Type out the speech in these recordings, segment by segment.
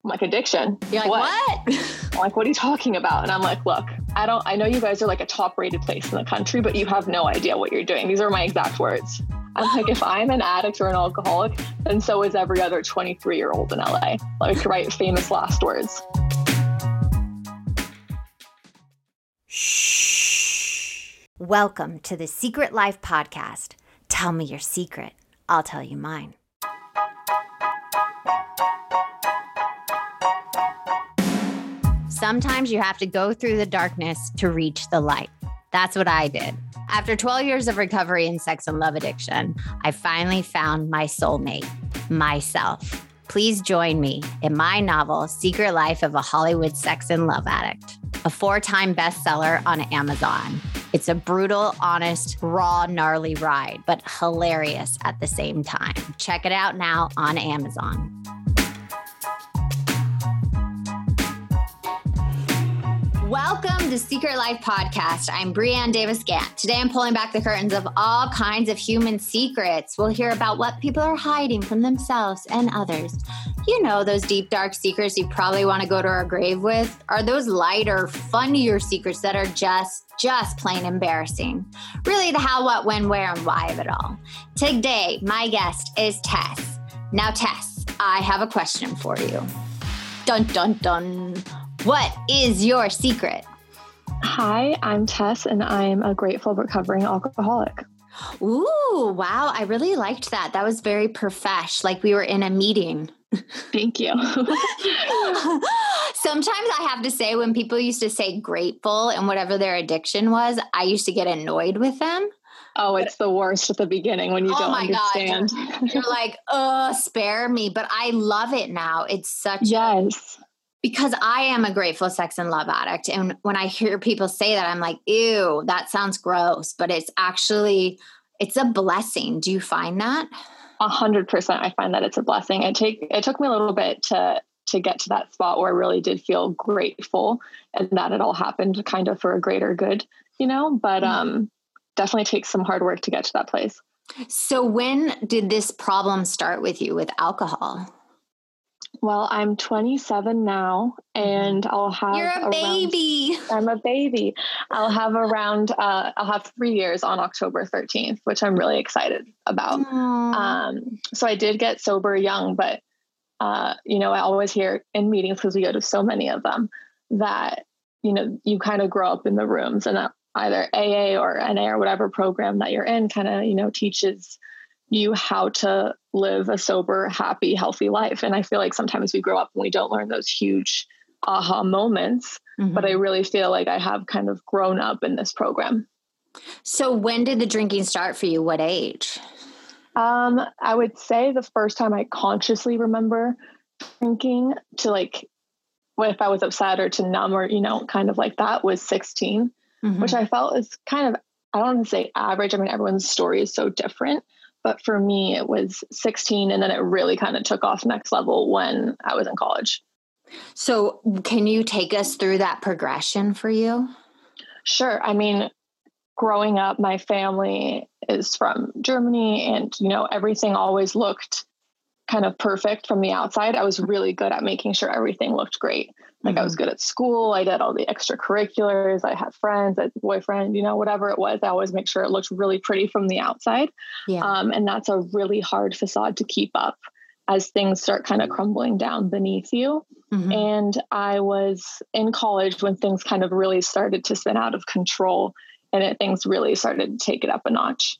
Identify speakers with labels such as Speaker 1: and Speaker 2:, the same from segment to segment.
Speaker 1: I'm like, addiction?
Speaker 2: You're like, what?
Speaker 1: I'm like, what are you talking about? And I'm like, look, I know you guys are like a top rated place in the country, but you have no idea what you're doing. These are my exact words. I'm like, if I'm an addict or an alcoholic, then so is every other 23-year-old in LA. Like, right, famous last words.
Speaker 3: Shh. Welcome to the Secret Life Podcast. Tell me your secret. I'll tell you mine. Sometimes you have to go through the darkness to reach the light. That's what I did. After 12 years of recovery in sex and love addiction, I finally found my soulmate, myself. Please join me in my novel, Secret Life of a Hollywood Sex and Love Addict, a 4-time bestseller on Amazon. It's a brutal, honest, raw, gnarly ride, but hilarious at the same time. Check it out now on Amazon. Welcome to Secret Life Podcast. I'm Brianne Davis-Gant. Today I'm pulling back the curtains of all kinds of human secrets. We'll hear about what people are hiding from themselves and others. You know, those deep, dark secrets you probably want to go to our grave with? Are those lighter, funnier secrets that are just plain embarrassing? Really the how, what, when, where, and why of it all. Today, my guest is Tess. Now, Tess, I have a question for you. Dun, dun, dun. What is your secret?
Speaker 1: Hi, I'm Tess, and I'm a grateful recovering alcoholic.
Speaker 3: Ooh, wow. I really liked that. That was very profesh, like we were in a meeting.
Speaker 1: Thank you.
Speaker 3: Sometimes I have to say, when people used to say grateful and whatever their addiction was, I used to get annoyed with them.
Speaker 1: Oh, it's the worst at the beginning when you don't understand.
Speaker 3: God. You're like, spare me. But I love it now. It's such because I am a grateful sex and love addict. And when I hear people say that, I'm like, ew, that sounds gross. But it's a blessing. Do you find that?
Speaker 1: 100%. I find that it's a blessing. It took me a little bit to get to that spot where I really did feel grateful and that it all happened kind of for a greater good, but definitely takes some hard work to get to that place.
Speaker 3: So when did this problem start with you with alcohol?
Speaker 1: Well, I'm 27 now, and I'll have
Speaker 3: You're a baby.
Speaker 1: I'm a baby. I'll have 3 years on October 13th, which I'm really excited about. So I did get sober young, but, I always hear in meetings, because we go to so many of them, that, you kind of grow up in the rooms, and that either AA or NA or whatever program that you're in kind of, teaches you how to live a sober, happy, healthy life. And I feel like sometimes we grow up and we don't learn those huge aha moments, but I really feel like I have kind of grown up in this program.
Speaker 3: So when did the drinking start for you? What age?
Speaker 1: I would say the first time I consciously remember drinking to if I was upset or to numb or, kind of like that was 16, which I felt is kind of, I don't want to say average. I mean, everyone's story is so different. But for me, it was 16, and then it really kind of took off next level when I was in college.
Speaker 3: So can you take us through that progression for you?
Speaker 1: Sure. I mean, growing up, my family is from Germany, and, everything always looked kind of perfect from the outside. I was really good at making sure everything looked great. Like I was good at school. I did all the extracurriculars. I had friends, I had a boyfriend, whatever it was. I always make sure it looked really pretty from the outside. Yeah. And that's a really hard facade to keep up as things start kind of crumbling down beneath you. And I was in college when things kind of really started to spin out of control, and things really started to take it up a notch.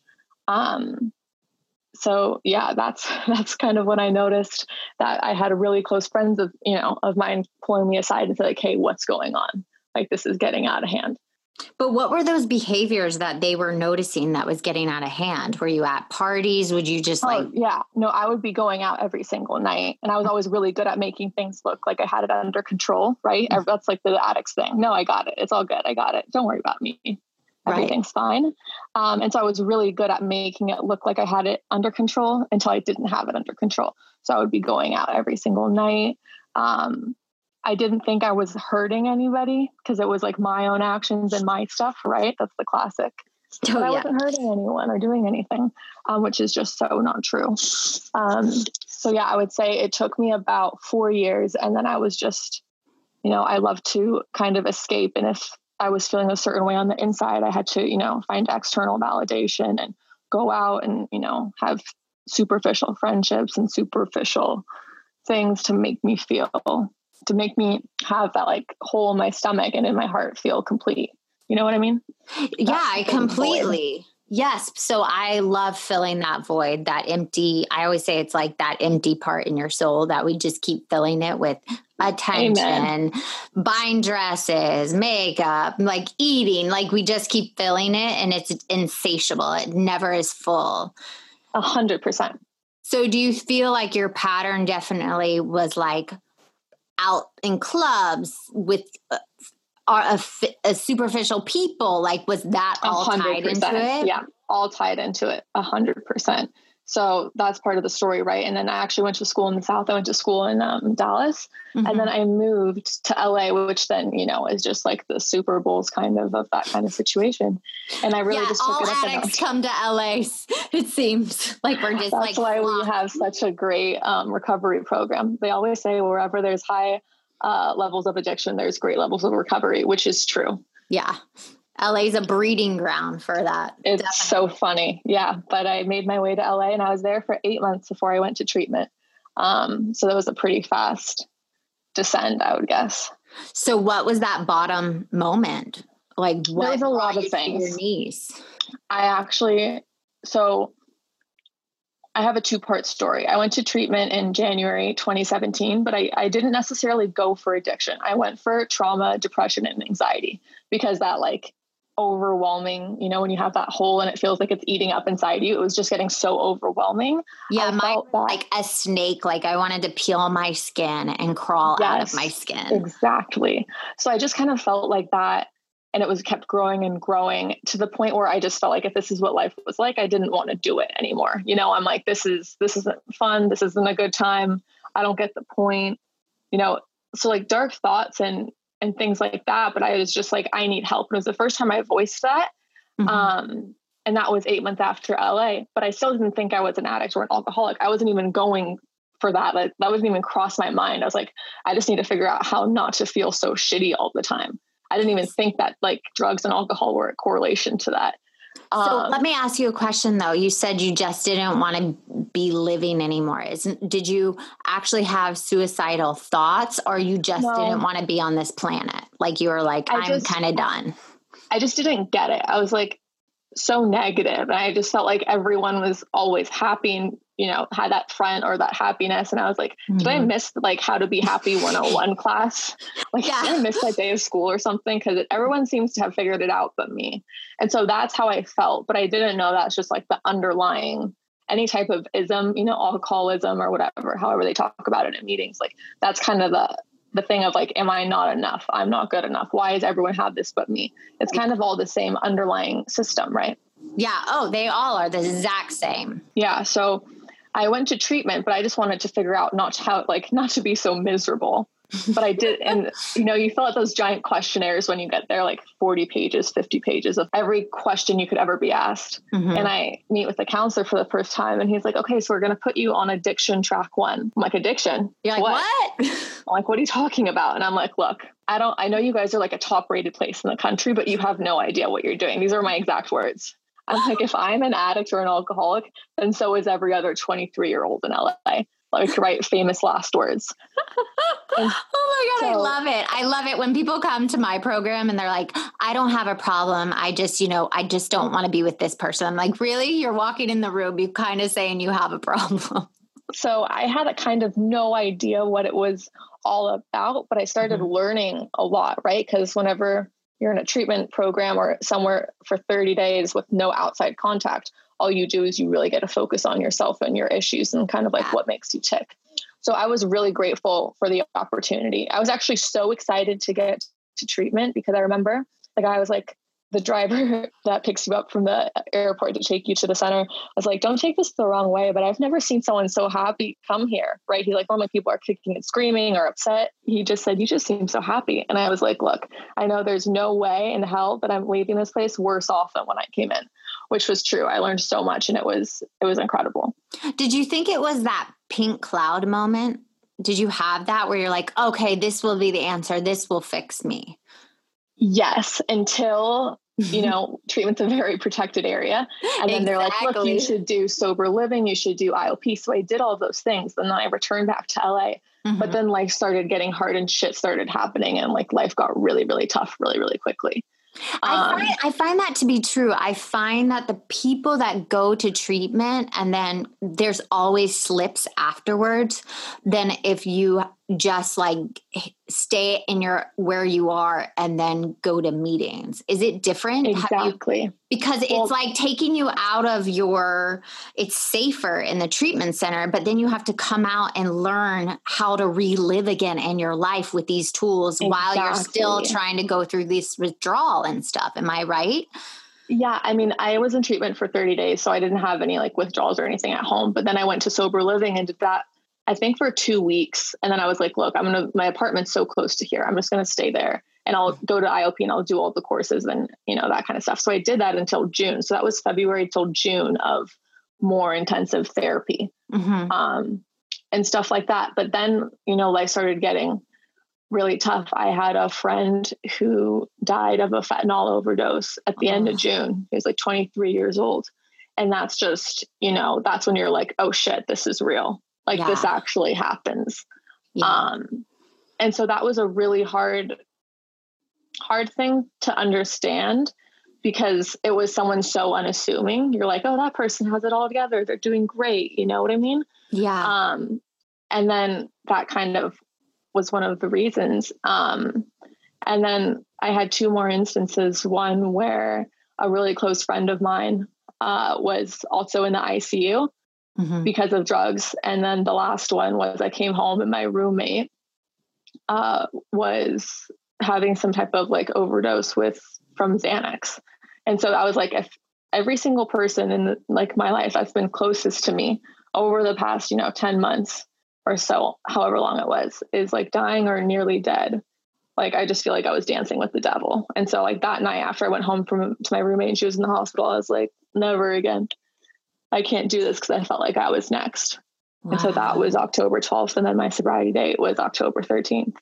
Speaker 1: So yeah, that's kind of when I noticed that I had really close friends of mine pulling me aside and say like, hey, what's going on? Like, this is getting out of hand.
Speaker 3: But what were those behaviors that they were noticing that was getting out of hand? Were you at parties? Would you just
Speaker 1: I would be going out every single night, and I was always really good at making things look like I had it under control. Right. That's like the addict's thing. No, I got it. It's all good. I got it. Don't worry about me. Everything's fine. And so I was really good at making it look like I had it under control until I didn't have it under control. So I would be going out every single night. I didn't think I was hurting anybody because it was like my own actions and my stuff, right? That's the classic but I wasn't hurting anyone or doing anything, which is just so not true. So yeah, I would say it took me about 4 years. And then I was just, I love to kind of escape. And if I was feeling a certain way on the inside, I had to, find external validation and go out and, have superficial friendships and superficial things to make me have that like hole in my stomach and in my heart feel complete. You know what I mean?
Speaker 3: Yeah, I completely. Yes. So I love filling that void, that empty. I always say it's like that empty part in your soul that we just keep filling it with attention, Amen. Buying dresses, makeup, like eating, like we just keep filling it and it's insatiable. It never is full.
Speaker 1: 100%.
Speaker 3: So do you feel like your pattern definitely was like out in clubs with a superficial people? Like, was that all 100%. Tied into it?
Speaker 1: Yeah, all tied into it, 100%. So that's part of the story, right? And then I actually went to school in the South. I went to school in Dallas, and then I moved to LA, which then, is just like the Super Bowls kind of that kind of situation. And I really just took it up.
Speaker 3: All addicts come to LA. It seems like we're just
Speaker 1: that's why we have such a great recovery program. They always say wherever there's high levels of addiction, there's great levels of recovery, which is true.
Speaker 3: Yeah. LA's a breeding ground for that.
Speaker 1: It's definitely so funny. Yeah. But I made my way to LA and I was there for 8 months before I went to treatment. So that was a pretty fast descent, I would guess.
Speaker 3: So what was that bottom moment? Like what?
Speaker 1: There was a lot of things.
Speaker 3: Your knees?
Speaker 1: I have a 2-part story. I went to treatment in January 2017, but I didn't necessarily go for addiction. I went for trauma, depression, and anxiety because that like overwhelming, when you have that hole and it feels like it's eating up inside you, it was just getting so overwhelming.
Speaker 3: Yeah. Like a snake, like I wanted to peel my skin and crawl out of my skin.
Speaker 1: Exactly. So I just kind of felt like that. And it was kept growing and growing to the point where I just felt like if this is what life was like, I didn't want to do it anymore. I'm like, this isn't fun. This isn't a good time. I don't get the point, so like dark thoughts and things like that. But I was just like, I need help. And it was the first time I voiced that. Mm-hmm. And that was 8 months after LA, but I still didn't think I was an addict or an alcoholic. I wasn't even going for that. Like, that wasn't even cross my mind. I was like, I just need to figure out how not to feel so shitty all the time. I didn't even think that like drugs and alcohol were a correlation to that.
Speaker 3: So let me ask you a question though. You said you just didn't want to be living anymore. Did you actually have suicidal thoughts or you just didn't want to be on this planet? Like you were like, I'm kind of done.
Speaker 1: I just didn't get it. I was like so negative and I just felt like everyone was always happy and, had that front or that happiness. And I was like, did I miss like how to be happy 101 class? Like, did I miss that day of school or something? Because everyone seems to have figured it out but me. And so that's how I felt. But I didn't know that's just like the underlying any type of ism, alcoholism or whatever, however they talk about it in meetings. Like that's kind of the thing of like, am I not enough? I'm not good enough. Why does everyone have this but me? It's kind of all the same underlying system, right?
Speaker 3: Yeah. Oh, they all are the exact same.
Speaker 1: Yeah. So I went to treatment, but I just wanted to figure out not to be so miserable. But I did. And, you fill out those giant questionnaires when you get there, like 40 pages, 50 pages of every question you could ever be asked. Mm-hmm. And I meet with the counselor for the first time and he's like, okay, so we're going to put you on addiction track 1. I'm like, addiction?
Speaker 3: You're like, what?
Speaker 1: I'm like, what are you talking about? And I'm like, look, I know you guys are like a top rated place in the country, but you have no idea what you're doing. These are my exact words. I'm like, if I'm an addict or an alcoholic, then so is every other 23-year-old in LA. Like, write famous last words.
Speaker 3: Oh my God, I love it. I love it when people come to my program and they're like, I don't have a problem. I just don't want to be with this person. I'm like, really? You're walking in the room, you kind of saying you have a problem.
Speaker 1: So I had a kind of no idea what it was all about, but I started learning a lot, right? Because whenever you're in a treatment program or somewhere for 30 days with no outside contact, all you do is you really get to focus on yourself and your issues and kind of like what makes you tick. So I was really grateful for the opportunity. I was actually so excited to get to treatment because I remember the guy was like, the driver that picks you up from the airport to take you to the center was like, don't take this the wrong way, but I've never seen someone so happy come here. Right. He's like, normally people are kicking and screaming or upset. He just said, you just seem so happy. And I was like, look, I know there's no way in hell that I'm leaving this place worse off than when I came in, which was true. I learned so much and it was incredible.
Speaker 3: Did you think it was that pink cloud moment? Did you have that where you're like, okay, this will be the answer. This will fix me?
Speaker 1: Yes. Until, treatment's a very protected area. And then they're like, look, you should do sober living. You should do IOP. So I did all of those things. And then I returned back to LA, but then life started getting hard and shit started happening. And like life got really, really tough, really, really quickly.
Speaker 3: I find that to be true. I find that the people that go to treatment and then there's always slips afterwards, then if you just like stay in where you are and then go to meetings. Is it different?
Speaker 1: Exactly.
Speaker 3: Because it's like taking you out of it's safer in the treatment center, but then you have to come out and learn how to relive again in your life with these tools while you're still trying to go through this withdrawal and stuff. Am I right?
Speaker 1: Yeah. I mean, I was in treatment for 30 days, so I didn't have any like withdrawals or anything at home, but then I went to sober living and did that, I think for 2 weeks. And then I was like, look, my apartment's so close to here. I'm just going to stay there and I'll go to IOP and I'll do all the courses and, that kind of stuff. So I did that until June. So that was February till June of more intensive therapy, and stuff like that. But then, life started getting really tough. I had a friend who died of a fentanyl overdose at the end of June. He was like 23 years old. And that's just, that's when you're like, oh shit, this is real. Like this actually happens. Yeah. And so that was a really hard thing to understand because it was someone so unassuming. You're like, oh, that person has it all together. They're doing great. You know what I mean?
Speaker 3: Yeah.
Speaker 1: And then that kind of was one of the reasons. And then I had 2 more instances. One where a really close friend of mine was also in the ICU. Because of drugs. And then the last one was I came home and my roommate was having some type of like overdose from Xanax. And so I was like, if every single person in like my life that's been closest to me over the past, 10 months or so, however long it was, is like dying or nearly dead. Like, I just feel like I was dancing with the devil. And so like that night after I went home to my roommate and she was in the hospital, I was like, never again. I can't do this because I felt like I was next. Wow. And so that was October 12th. And then my sobriety date was October 13th.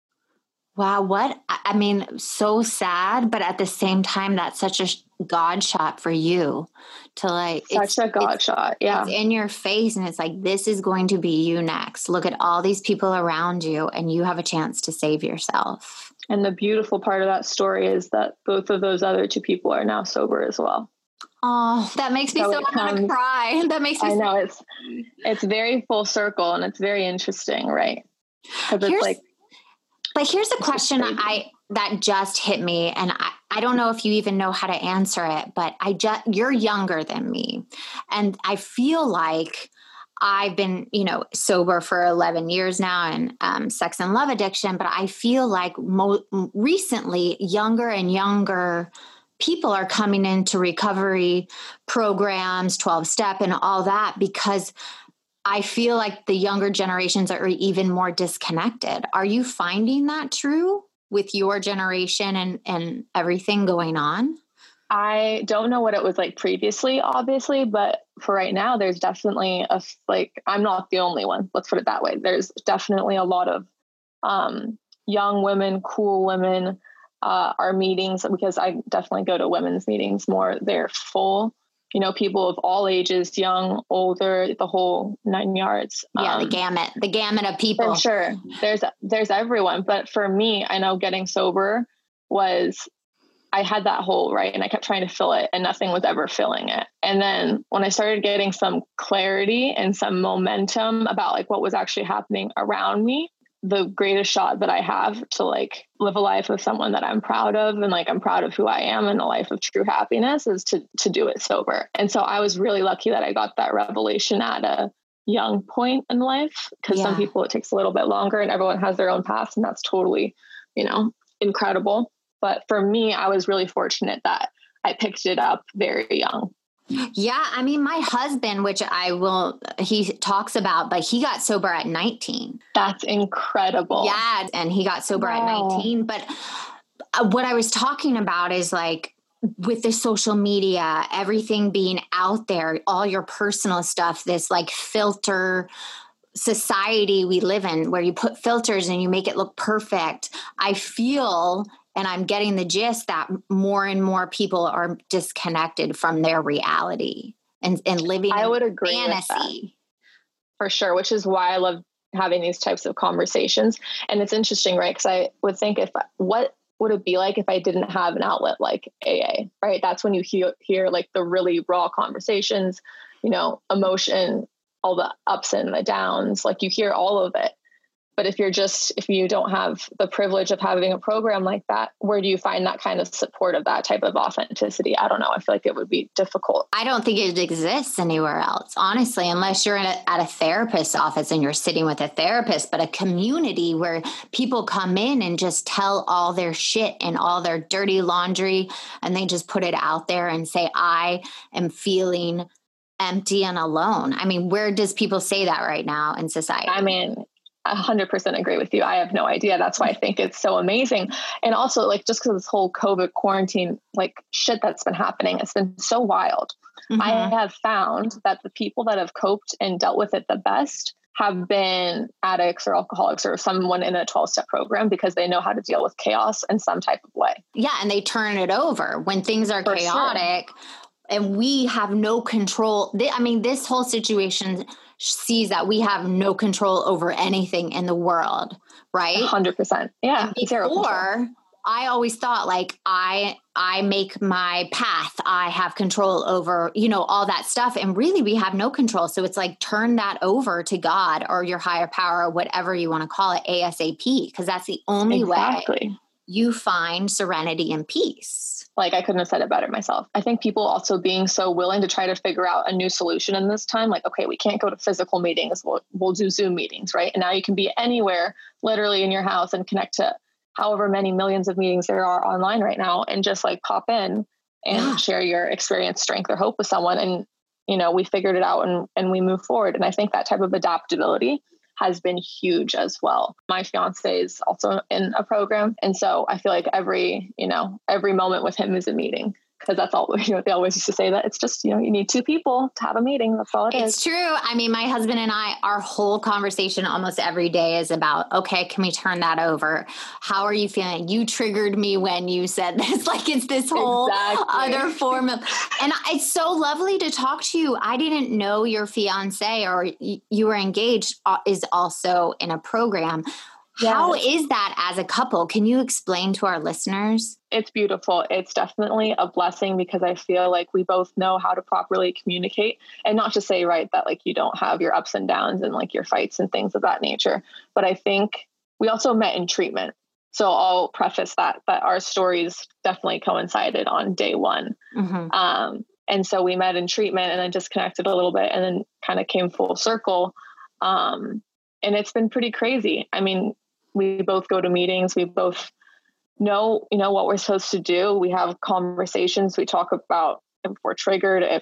Speaker 3: Wow. So sad, but at the same time, that's such a God shot for you to like.
Speaker 1: Such a God shot. Yeah.
Speaker 3: It's in your face and it's like, this is going to be you next. Look at all these people around you and you have a chance to save yourself.
Speaker 1: And the beautiful part of that story is that both of those other 2 people are now sober as well.
Speaker 3: Oh, that makes me so want to cry. That makes me.
Speaker 1: I know it's very full circle and it's very interesting, right?
Speaker 3: But here's a question that just hit me, and I don't know if you even know how to answer it. But you're younger than me, and I feel like I've been sober for 11 years now, and sex and love addiction. But I feel like recently, younger and younger people are coming into recovery programs, 12-step and all that, because I feel like the younger generations are even more disconnected. Are you finding that true with your generation and everything going on?
Speaker 1: I don't know what it was like previously, obviously, but for right now, there's definitely I'm not the only one. Let's put it that way. There's definitely a lot of young women, cool women, our meetings, because I definitely go to women's meetings more. They're full, people of all ages, young, older, the whole 9 yards.
Speaker 3: Yeah. The gamut of people.
Speaker 1: For sure. There's everyone. But for me, I know getting sober I had that hole, right? And I kept trying to fill it and nothing was ever filling it. And then when I started getting some clarity and some momentum about like what was actually happening around me, the greatest shot that I have to like live a life of someone that I'm proud of and like I'm proud of who I am and a life of true happiness is to do it sober. And so I was really lucky that I got that revelation at a young point in life, because some people it takes a little bit longer and everyone has their own path, and that's totally, incredible. But for me, I was really fortunate that I picked it up very young.
Speaker 3: Yeah. I mean, my husband, which he talks about, but he got sober at 19.
Speaker 1: That's incredible.
Speaker 3: Yeah. And he got sober at 19. But what I was talking about is like, with the social media, everything being out there, all your personal stuff, this like filter society we live in where you put filters and you make it look perfect. I feel, and I'm getting the gist, that more and more people are disconnected from their reality and living
Speaker 1: I would agree
Speaker 3: fantasy.
Speaker 1: With that, for sure, which is why I love having these types of conversations. And it's interesting, right? Because I would think what would it be like if I didn't have an outlet like AA, right? That's when you hear like the really raw conversations, emotion, all the ups and the downs, like you hear all of it. But if you don't have the privilege of having a program like that, where do you find that kind of support of that type of authenticity? I don't know. I feel like it would be difficult.
Speaker 3: I don't think it exists anywhere else, honestly, unless you're at a therapist's office and you're sitting with a therapist, but a community where people come in and just tell all their shit and all their dirty laundry, and they just put it out there and say, I am feeling empty and alone. I mean, where does people say that right now in society?
Speaker 1: I mean, 100% agree with you. I have no idea. That's why I think it's so amazing. And also like, just because this whole COVID quarantine, like shit that's been happening, it's been so wild. Mm-hmm. I have found that the people that have coped and dealt with it the best have been addicts or alcoholics or someone in a 12-step program, because they know how to deal with chaos in some type of way.
Speaker 3: Yeah. And they turn it over when things are chaotic. Sure. And we have no control. I mean, this whole situation sees that we have no control over anything in the world, right?
Speaker 1: 100%. Yeah.
Speaker 3: And before, I always thought like I make my path. I have control over, all that stuff. And really we have no control. So it's like, turn that over to God or your higher power, or whatever you want to call it, ASAP, because that's the only way you find serenity and peace.
Speaker 1: Like I couldn't have said it better myself. I think people also being so willing to try to figure out a new solution in this time. Like, okay, we can't go to physical meetings. We'll do Zoom meetings, right? And now you can be anywhere, literally in your house, and connect to however many millions of meetings there are online right now, and just like pop in and share your experience, strength, or hope with someone. And, we figured it out and we move forward. And I think that type of adaptability has been huge as well. My fiance is also in a program. And so I feel like every moment with him is a meeting, because that's all, they always used to say that it's just, you need two people to have a meeting. That's all it is.
Speaker 3: It's true. I mean, my husband and I, our whole conversation almost every day is about, okay, can we turn that over? How are you feeling? You triggered me when you said this, like it's this whole other form of, and it's so lovely to talk to you. I didn't know your fiance or you were engaged is also in a program. Yes. How is that as a couple? Can you explain to our listeners?
Speaker 1: It's beautiful. It's definitely a blessing, because I feel like we both know how to properly communicate, and not to say, right, that like you don't have your ups and downs and like your fights and things of that nature. But I think we also met in treatment. So I'll preface that our stories definitely coincided on day one. Mm-hmm. And so we met in treatment and then just connected a little bit and then kind of came full circle. And it's been pretty crazy. I mean, we both go to meetings. We both know, what we're supposed to do. We have conversations. We talk about if we're triggered, if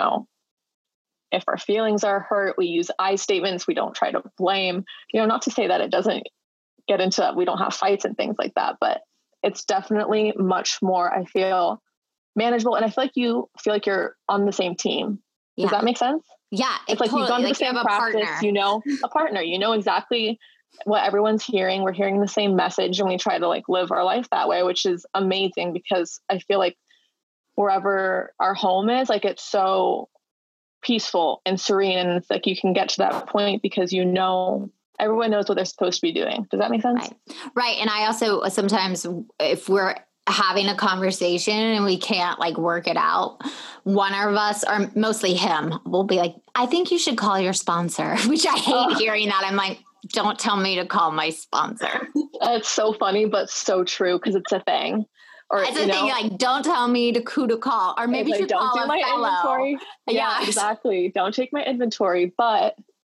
Speaker 1: our feelings are hurt. We use I statements. We don't try to blame, not to say that it doesn't get into, we don't have fights and things like that, but it's definitely much more, I feel, manageable. And I feel like you feel like you're on the same team. Does that make sense?
Speaker 3: Yeah.
Speaker 1: It's like you've done the same practice, a partner, exactly what everyone's hearing. We're hearing the same message, and we try to like live our life that way, which is amazing, because I feel like wherever our home is, like it's so peaceful and serene. And it's like, you can get to that point because everyone knows what they're supposed to be doing. Does that make sense?
Speaker 3: Right. And I also, sometimes if we're having a conversation and we can't like work it out, one of us, or mostly him, will be like, I think you should call your sponsor, which I hate hearing that. I'm like, don't tell me to call my sponsor.
Speaker 1: It's so funny, but so true, because it's a thing.
Speaker 3: Or it's a thing, like, don't tell me who to call, or maybe you should call a fellow.
Speaker 1: Inventory. Yeah, exactly. Don't take my inventory. But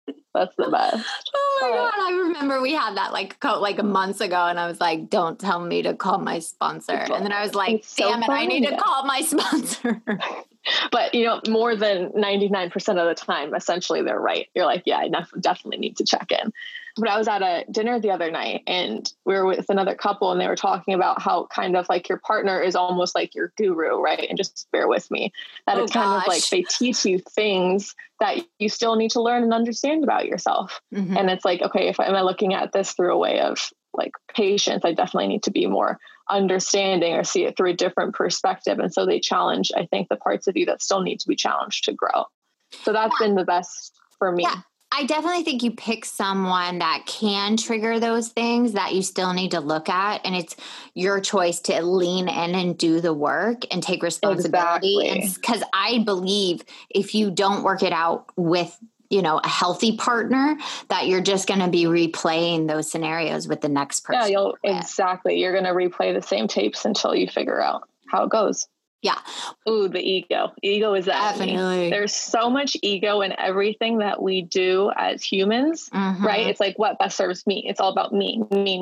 Speaker 1: That's the best.
Speaker 3: Oh my God. I remember we had that like months ago and I was like, don't tell me to call my sponsor. And then I was like, damn it, I need to call my sponsor.
Speaker 1: But, more than 99% of the time, essentially they're right. You're like, yeah, I definitely need to check in. But I was at a dinner the other night and we were with another couple and they were talking about how kind of like your partner is almost like your guru, right? And just bear with me that it's kind of like they teach you things that you still need to learn and understand about yourself. Mm-hmm. And it's like, okay, am I looking at this through a way of like patience? I definitely need to be more understanding or see it through a different perspective. And so they challenge, I think, the parts of you that still need to be challenged to grow. So that's been the best for me.
Speaker 3: Yeah. I definitely think you pick someone that can trigger those things that you still need to look at. And it's your choice to lean in and do the work and take responsibility. Because I believe if you don't work it out with, a healthy partner, that you're just going to be replaying those scenarios with the next person.
Speaker 1: Yeah, exactly. You're going to replay the same tapes until you figure out how it goes.
Speaker 3: Yeah.
Speaker 1: Ooh, the ego. Ego is that.
Speaker 3: Definitely.
Speaker 1: There's so much ego in everything that we do as humans, right? It's like what best serves me. It's all about me,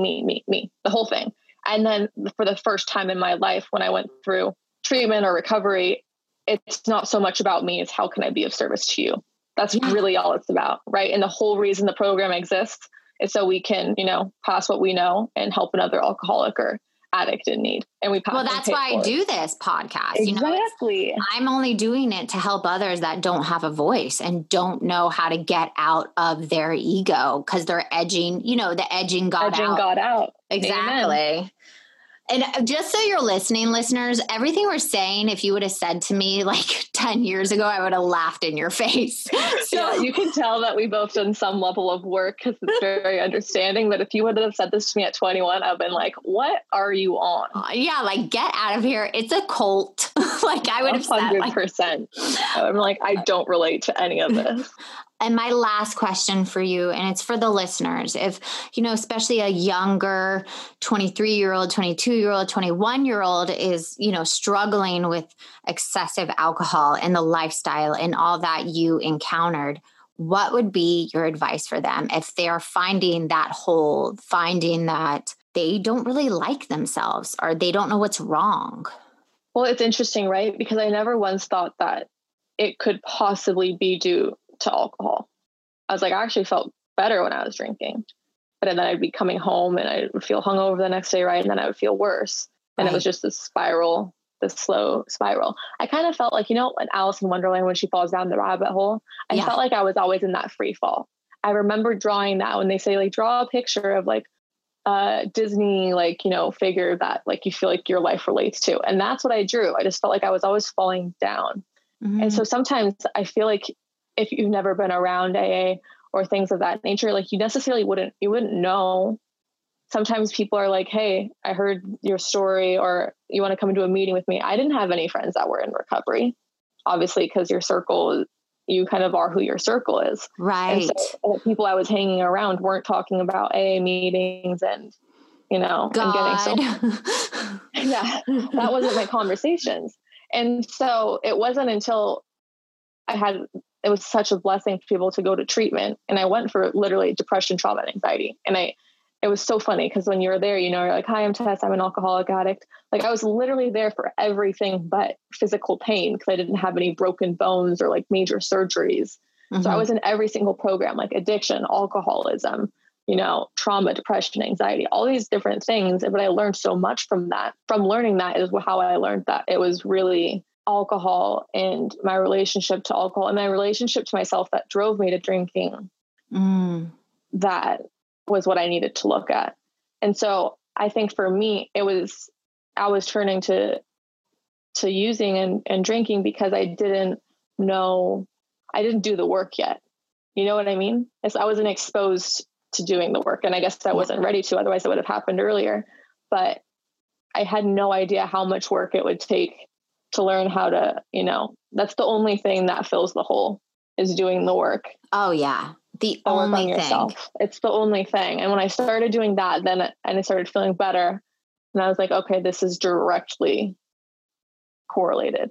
Speaker 1: the whole thing. And then for the first time in my life, when I went through treatment or recovery, it's not so much about me. It's how can I be of service to you? That's really all it's about, right? And the whole reason the program exists is so we can, pass what we know and help another alcoholic or addict in need. And
Speaker 3: that's why I do this podcast.
Speaker 1: Exactly.
Speaker 3: I'm only doing it to help others that don't have a voice and don't know how to get out of their ego because they're edging, the edging God
Speaker 1: out.
Speaker 3: Exactly. Amen. And just so you're listeners, everything we're saying, if you would have said to me like 10 years ago, I would have laughed in your face.
Speaker 1: So yeah, you can tell that we both done some level of work because it's very understanding. But if you would have said this to me at 21, I've been like, what are you on?
Speaker 3: Yeah, like get out of here. It's a cult. Like I would have
Speaker 1: 100%.
Speaker 3: said.
Speaker 1: I'm like, I don't relate to any of this.
Speaker 3: And my last question for you, and it's for the listeners, if, especially a younger 23-year-old, 22-year-old, 21-year-old is, struggling with excessive alcohol and the lifestyle and all that you encountered, what would be your advice for them if they're finding that hole, finding that they don't really like themselves or they don't know what's wrong?
Speaker 1: Well, it's interesting, right? Because I never once thought that it could possibly be due to alcohol. I was like, I actually felt better when I was drinking, but then I'd be coming home and I would feel hungover the next day, right? And then I would feel worse. And it was just this slow spiral. I kind of felt like, in Alice in Wonderland, when she falls down the rabbit hole, I felt like I was always in that free fall. I remember drawing that when they say like, draw a picture of like Disney, like, figure that like you feel like your life relates to. And that's what I drew. I just felt like I was always falling down. Mm-hmm. And so sometimes I feel like if you've never been around AA or things of that nature, like you necessarily wouldn't know. Sometimes people are like, hey, I heard your story, or you want to come into a meeting with me. I didn't have any friends that were in recovery, obviously, because your circle, you kind of are who your circle is.
Speaker 3: Right.
Speaker 1: And so the people I was hanging around weren't talking about AA meetings and, and getting so, yeah, that wasn't my conversations. And so it wasn't until it was such a blessing to be able to go to treatment. And I went for literally depression, trauma, and anxiety. And it was so funny because when you're there, you're like, hi, I'm Tess. I'm an alcoholic addict. Like I was literally there for everything but physical pain because I didn't have any broken bones or like major surgeries. Mm-hmm. So I was in every single program, like addiction, alcoholism, trauma, depression, anxiety, all these different things. But I learned so much from that. From learning that is how I learned that it was really alcohol and my relationship to alcohol and my relationship to myself that drove me to drinking. That was what I needed to look at. And so I think for me, I was turning to using and drinking because I didn't do the work yet. You know what I mean? I wasn't exposed to doing the work, and I guess I wasn't ready to, otherwise it would have happened earlier. But I had no idea how much work it would take to learn how to, that's the only thing that fills the hole is doing the work.
Speaker 3: Oh yeah. The only thing.
Speaker 1: It's the only thing. And when I started doing that, and I started feeling better, and I was like, okay, this is directly correlated.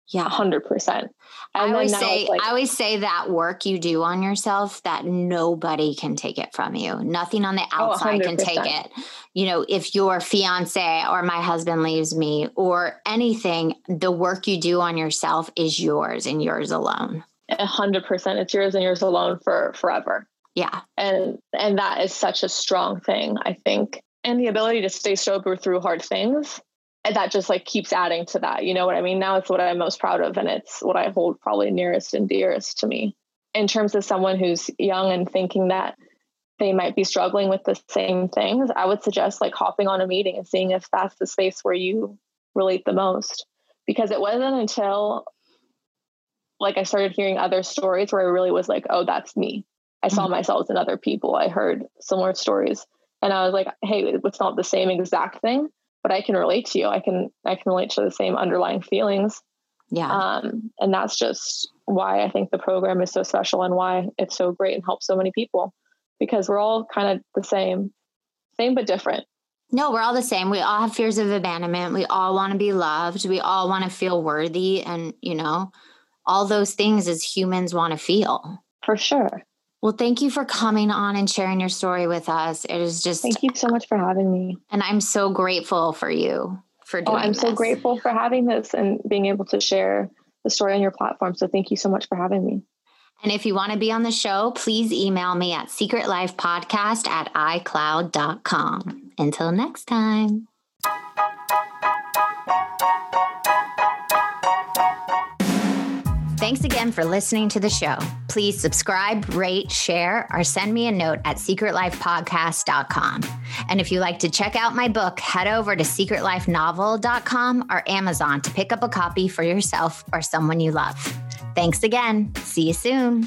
Speaker 3: Yeah.
Speaker 1: 100%.
Speaker 3: I always say that work you do on yourself, that nobody can take it from you. Nothing on the outside can take it. You know, if your fiance or my husband leaves me or anything, the work you do on yourself is yours and yours alone.
Speaker 1: 100%. It's yours and yours alone for forever.
Speaker 3: Yeah.
Speaker 1: And that is such a strong thing, I think. And the ability to stay sober through hard things, and that just like keeps adding to that. You know what I mean? Now it's what I'm most proud of. And it's what I hold probably nearest and dearest to me. In terms of someone who's young and thinking that they might be struggling with the same things, I would suggest like hopping on a meeting and seeing if that's the space where you relate the most. Because it wasn't until like I started hearing other stories where I really was like, oh, that's me. I saw myself in other people. I heard similar stories. And I was like, hey, it's not the same exact thing, but I can relate to you. I can relate to the same underlying feelings.
Speaker 3: Yeah.
Speaker 1: And that's just why I think the program is so special and why it's so great and helps so many people, because we're all kind of the same but different.
Speaker 3: No, we're all the same. We all have fears of abandonment. We all want to be loved. We all want to feel worthy. And, you know, all those things as humans want to feel.
Speaker 1: For sure.
Speaker 3: Well, thank you for coming on and sharing your story with us. It is just...
Speaker 1: Thank you so much for having me.
Speaker 3: And I'm so grateful for you for doing this.
Speaker 1: I'm so grateful for having this and being able to share the story on your platform. So thank you so much for having me.
Speaker 3: And if you want to be on the show, please email me at secretlifepodcast@icloud.com. Until next time. Thanks again for listening to the show. Please subscribe, rate, share, or send me a note at secretlifepodcast.com. And if you like to check out my book, head over to secretlifenovel.com or Amazon to pick up a copy for yourself or someone you love. Thanks again. See you soon.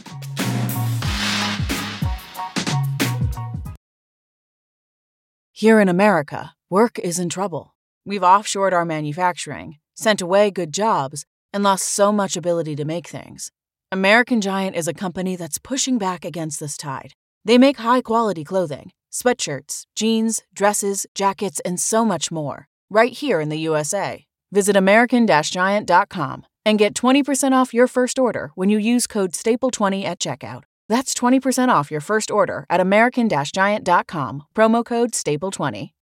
Speaker 2: Here in America, work is in trouble. We've offshored our manufacturing, sent away good jobs, and lost so much ability to make things. American Giant is a company that's pushing back against this tide. They make high-quality clothing, sweatshirts, jeans, dresses, jackets, and so much more, right here in the USA. Visit American-Giant.com and get 20% off your first order when you use code STAPLE20 at checkout. That's 20% off your first order at American-Giant.com, promo code STAPLE20.